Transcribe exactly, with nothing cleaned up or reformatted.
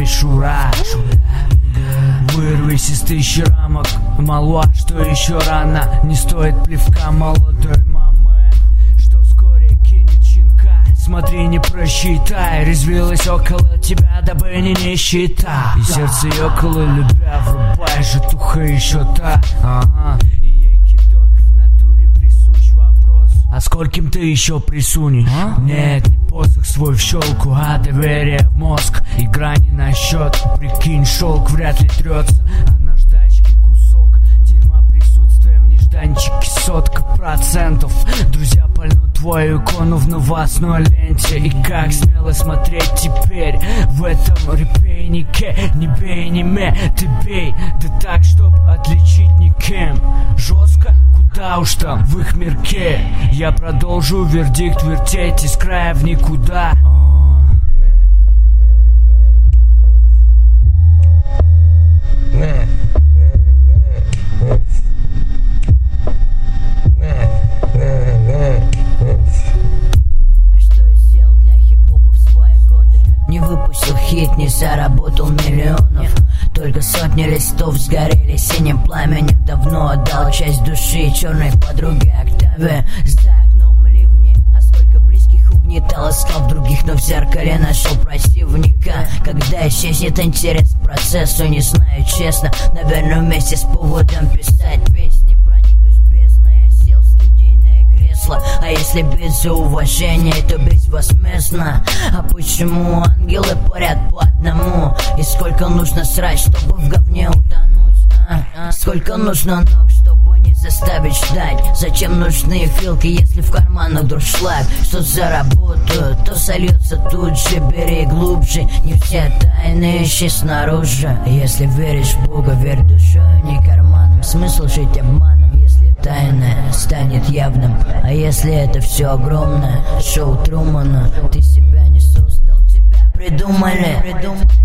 мишура. Вырвись из тысячи рамок, молва, что еще рано. Не стоит плевка молодой мамы, что вскоре кинет щенка. Смотри, не просчитай, резвилась около тебя, дабы не нищета. И сердце ёкало, любя, врубай, житуха еще та. Ага, и ей кидок в натуре присущ вопрос: а скольким ты еще присунешь? А? Нет, не посох свой в щелку, а доверие в мозг. Игра не на счет, прикинь, шелк вряд ли трется, а наждачки кусок дерьма присутствием нежданчики сотка процентов. Друзья пальнут твою икону в новостной ленте. И как смело смотреть теперь в этом репейнике? Не бей, не ме, ты бей, да так, чтоб отличить никем. Жестко? Да уж там, в их мирке. Я продолжу вердикт вертеть из края в никуда. А что я сделал для хип-хопа в свои годы? Не выпустил хит, не заработал миллионов. Только сотни листов сгорели синим пламенем. Давно отдал часть души черной подруге Октаве. За окном ливни, а сколько близких угнетал, искал в других, но в зеркале нашел противника. Когда исчезнет интерес к процессу, не знаю честно. Наверное, вместе с поводом писать песни. Проникнусь бездной, я сел в студийное кресло. А если без за уважения, то безвозмездно. А почему ангелы парят по одному? И сколько нужно срать, чтобы в говне утонуть? А? Сколько нужно ног, чтобы не заставить ждать? Зачем нужны филки, если в карманах дуршлаг? Что заработают, то сольется тут же. Бери глубже, не все тайны ищи снаружи. Если веришь в Бога, верь душой, не карманом. Смысл жить обманом, если тайное станет явным. А если это все огромное шоу Трумана, ты себя не создал, тебя придумали, придумали.